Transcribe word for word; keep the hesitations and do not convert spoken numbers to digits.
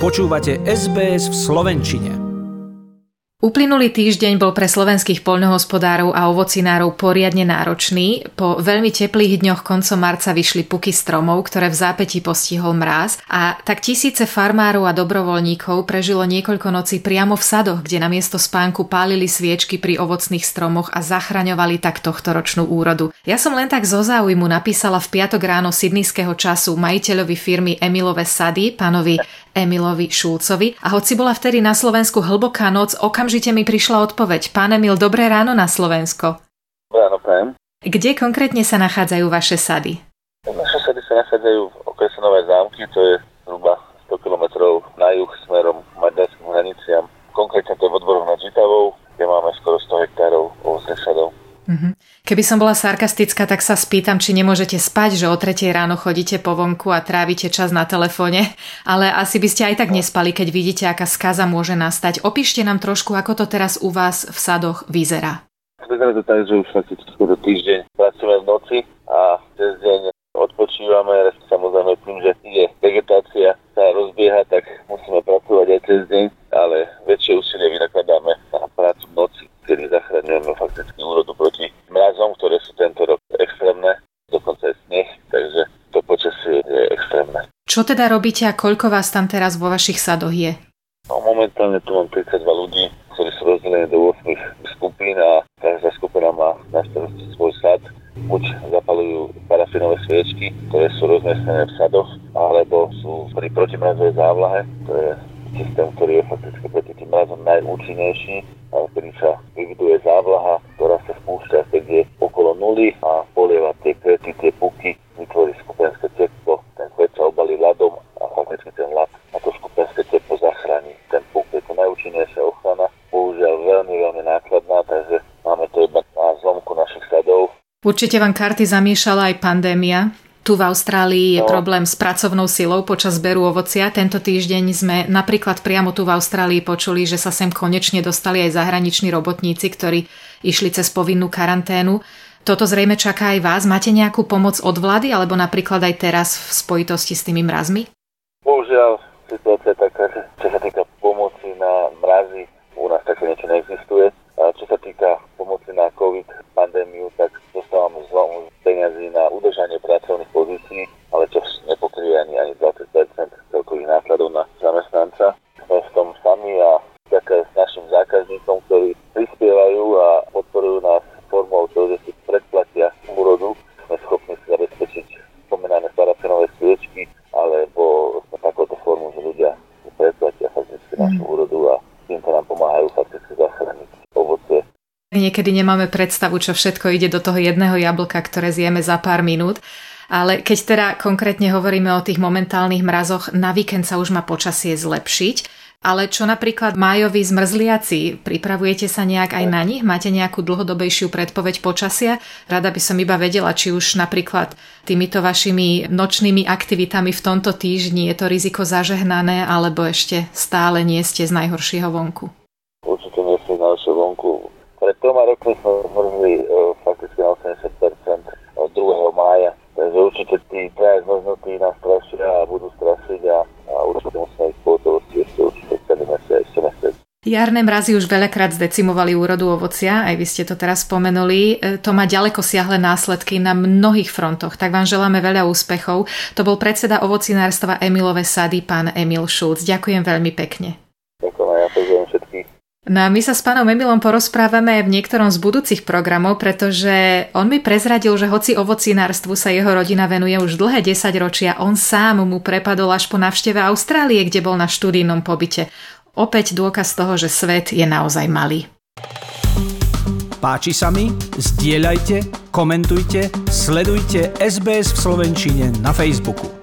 Počúvate es bé es v slovenčine. Uplynulý týždeň bol pre slovenských poľnohospodárov a ovocinárov poriadne náročný. Po veľmi teplých dňoch koncom marca vyšli puky stromov, ktoré v zápätí postihol mráz, a tak tisíce farmárov a dobrovoľníkov prežilo niekoľko nocí priamo v sadoch, kde namiesto spánku pálili sviečky pri ovocných stromoch a zachraňovali tak tohtoročnú úrodu. Ja som len tak zo záujmu napísala v piatok ráno sydneyského času majiteľovi firmy Emilove sady, pánovi Emilovi Šulcovi, a hoci bola vtedy na Slovensku hlboká noc, okamžite mi prišla odpoveď. Pán Emil, dobré ráno na Slovensko. Ráno, prajem. Kde konkrétne sa nachádzajú vaše sady? Naše sady sa nachádzajú v okrese Nové Zámky, to je zhruba sto kilometrov na juh smerom k maďarským hraniciam. Konkrétne to je v Odboroch nad Žitavou, kde máme skoro sto hektárov ovocných sadov. Mhm. Keby som bola sarkastická, tak sa spýtam, či nemôžete spať, že o tretej ráno chodíte po vonku a trávite čas na telefóne, ale asi by ste aj tak nespali, keď vidíte, aká skaza môže nastať. Opíšte nám trošku, ako to teraz u vás v sadoch vyzerá. Vyzerá to tak, že už fakticky skoro týždeň pracujeme v noci a cez deň odpočívame, samozrejme tým, že ide vegetácia sa rozbieha, tak musíme pracovať aj cez deň, ale väčšie úsilie vynakladáme na prácu v noci, kedy zachraňujeme fakticky úrodu proti mrazom, ktoré sú tento rok extrémne, dokonca aj sneh, takže to počasie je extrémne. Čo teda robíte a koľko vás tam teraz vo vašich sadoch je? No, momentálne tu mám tridsaťdva ľudí, ktorí sú rozdelení do ôsmich skupín a každá skupina má na starosti svoj sad. Buď zapalujú parafínové sviečky, ktoré sú rozmiestnené v sadoch, alebo sú pri protimrazovej závlahe. To je systém, ktorý je fakticky proti tým mrazom najúčinnejší, kedy sa vyviduje závlaha, ktorá sa spúšťa kde okolo nuly a polieva tie kvety, tie puky, vytvorí skupenské teplo. Ten kvet sa obalí ľadom a fakticky ten ľad a to skupenské teplo zachráni ten puk. Je to najúčinnejšia ochrana, bohužiaľ veľmi, veľmi nákladná, takže máme to iba na zlomku našich sadov. Určite vám karty zamiešala aj pandémia. Tu v Austrálii je no. problém s pracovnou silou počas zberu ovocia. Tento týždeň sme napríklad priamo tu v Austrálii počuli, že sa sem konečne dostali aj zahraniční robotníci, ktorí išli cez povinnú karanténu. Toto zrejme čaká aj vás. Máte nejakú pomoc od vlády, alebo napríklad aj teraz v spojitosti s tými mrazmi? Bohužiaľ, situácia je taká, že čo sa týka pomoci na mrazy, u nás také niečo neexistuje. A čo sa týka pomoci na COVID pandémiu, tak dostávame zlom peniazy na udržanie pracovných pozícií, ale čo nepokryje ani, ani dvadsať percent celkových nákladov na zamestnanca. Sme v tom sami a také s našim zákazníkom, ktorí prispievajú a podporujú nás formou toho, že si predplatia úrodu. Sme schopní si zabezpečiť spomínané parafínové sviečky, alebo sme takouto formu, že ľudia si predplatia fakticky našu úrodu a týmto nám pomáhajú fakticky zachrániť ovocie. Niekedy nemáme predstavu, čo všetko ide do toho jedného jablka, ktoré zjeme za pár minút. Ale keď teda konkrétne hovoríme o tých momentálnych mrazoch, na víkend sa už má počasie zlepšiť. Ale čo napríklad májoví zmrzliaci? Pripravujete sa nejak aj na nich? Máte nejakú dlhodobejšiu predpoveď počasia? Rada by som iba vedela, či už napríklad týmito vašimi nočnými aktivitami v tomto týždni je to riziko zažehnané, alebo ešte stále nie ste z najhoršieho vonku? Určite nie ste z najhoršieho vonku. Pred troma rokmi sme zmrzli e, fakticky na osemdesiat percent od druhého mája. Takže určite tí traja zmrznutí nás strašia a budú strašiť a, a určite musíme ísť pohotovosti ešte určite celý mesiac, ešte mesiac. Jarné mrazy už veľakrát zdecimovali úrodu ovocia, aj vy ste to teraz spomenuli. To má ďaleko siahle následky na mnohých frontoch, tak vám želáme veľa úspechov. To bol predseda ovocinárstva Emilove sady, pán Emil Šulc. Ďakujem veľmi pekne. Ďakujem, ja pozdravujem všetkých. No a my sa s pánom Emilom porozprávame v niektorom z budúcich programov, pretože on mi prezradil, že hoci ovocinárstvu sa jeho rodina venuje už dlhé desaťročia, on sám mu prepadol až po návšteve Austrálie, kde bol na študijnom pobyte. Opäť dôkaz toho, že svet je naozaj malý. Páči sa mi? Zdieľajte, komentujte, sledujte es bé es v slovenčine na Facebooku.